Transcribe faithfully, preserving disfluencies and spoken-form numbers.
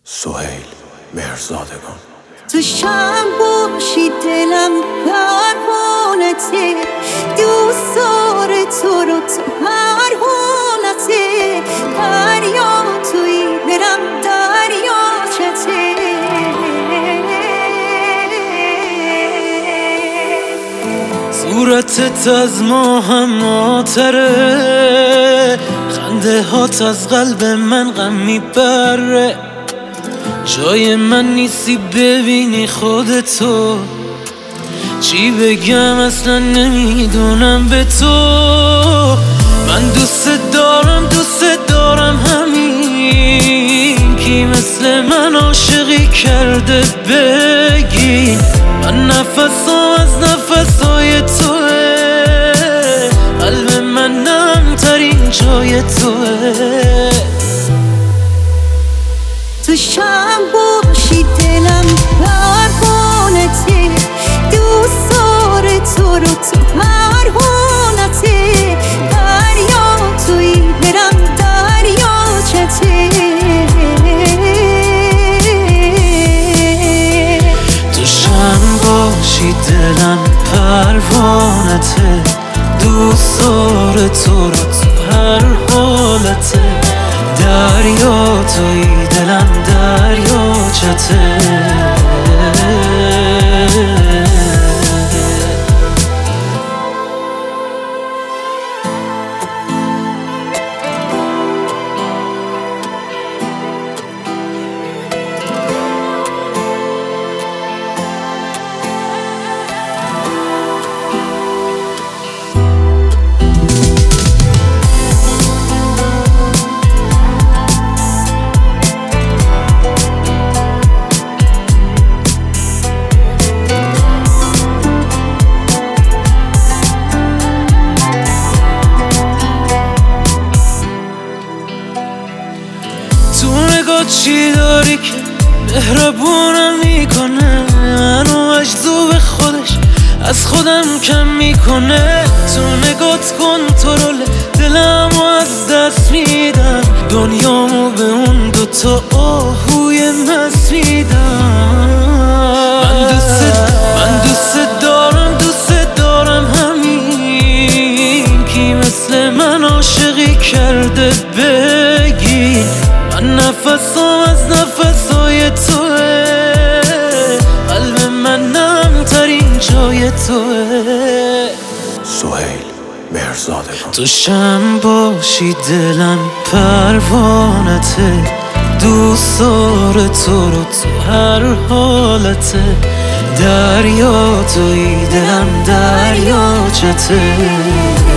سهیل مهرزادگان. تو شم باشی دلم پروانته، دوست داره تو رو تو هر حالته، دریا توی دلم دریاچته. صورتت از ماهم ماتره، خنده هات از قلب من غم میبره. جای من نیستی ببینی خودتو، چی بگم اصلا نمیدونم به تو. من دوست دارم دوست دارم همین، کی مثل من عاشقی کرده بگین. من نفسم از نفسای توه، قلب من نمترین جای توه. تو شم باشی دلم پروانته، دوست داره تو رو تو هر حالته، دریا توی دلم دریاچته. تو شم باشی دلم پروانته، دوست داره تو رو تو هر حالته، دریا توی دلم دریاچته. چی داری که مهربونم میکنه، منو مجذوب خودش از خودم کم میکنه. تو نگات کنترل دلمو از دست میدم، دنیامو به اون دوتا آهوی مست میدم. من دوست من دوست دارم دوست دارم همین، کی مثل من عاشقی کرده بگی. من نفسم از نفسای توه، قلب من نمترین جای توه. سهیل مهرزادگان. تو شم باشی دلم پروانته، دوست داره تو رو تو هر حالته، دریا توی دلم دریاچته.